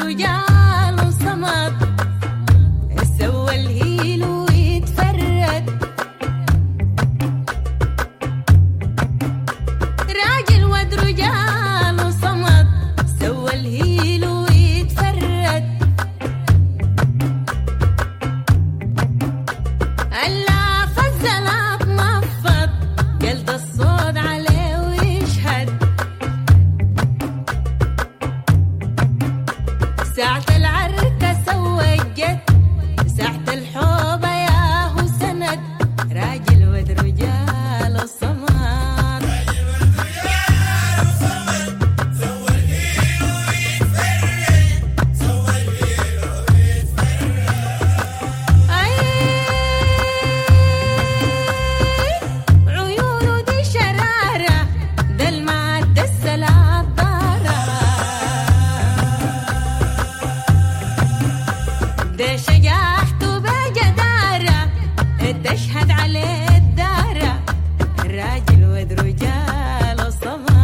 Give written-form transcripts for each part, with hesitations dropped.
رجال صمد سوى الهيل ويتفرد راجل ود رجال صمد سوى الهيل ويتفرد ألا فالزلط نفض قلد الصوت عليه ويشهد ساعة العركة سوى الجد ساعة الحوبة ياهو سند راجل ود رجال الصمد عيونه دي شرارة ده المعد السلام ده شجاعته بجدارة تشهد عليه الدارة الراجل ود رجال الصمد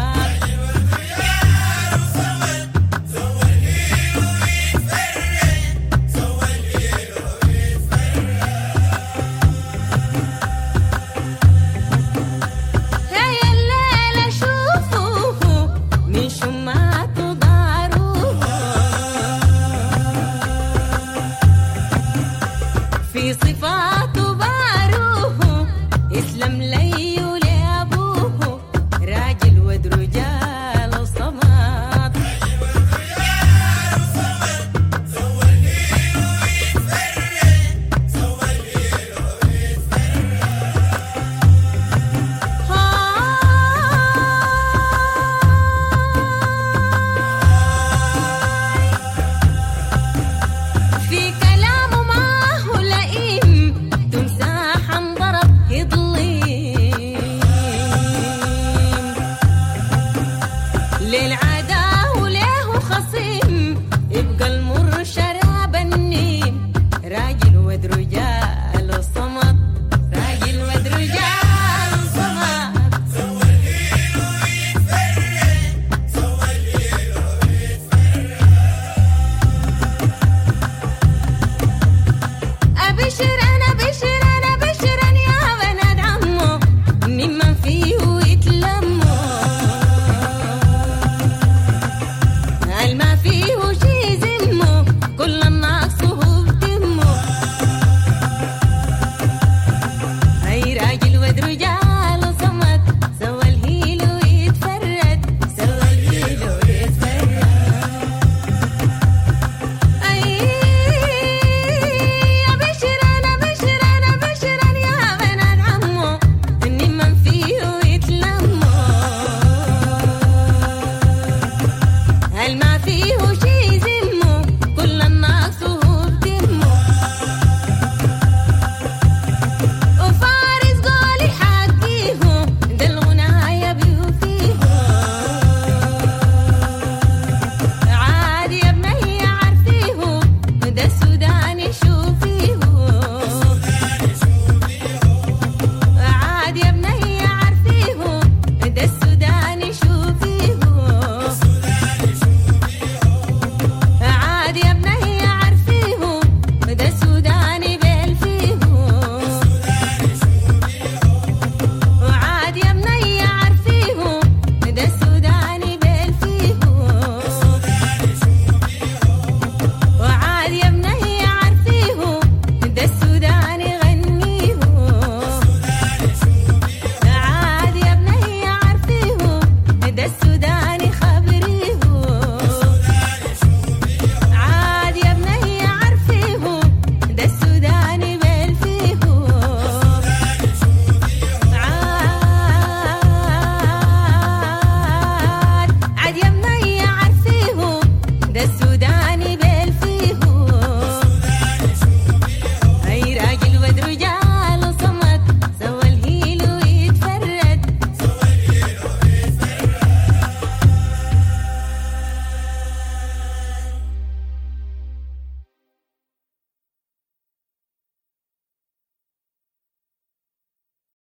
هاي الليلة شوفوه من شمات ضاروه في صفاته باروه اسلم لي ولابوه راجل ود رجال الصمد في كلامه ما هو لئيم تمساح انضرب يضليم للعدا وله خصيم يبقى المر شراب النيم راجل ود رجال الصمد راجل ود رجال الصمد أبشر أنا بشر أنا بشر يا بنات عمو ممن فيه يتلموا ما فيه شي زمه كل الناس هو بدمه هاي راجل ود رجال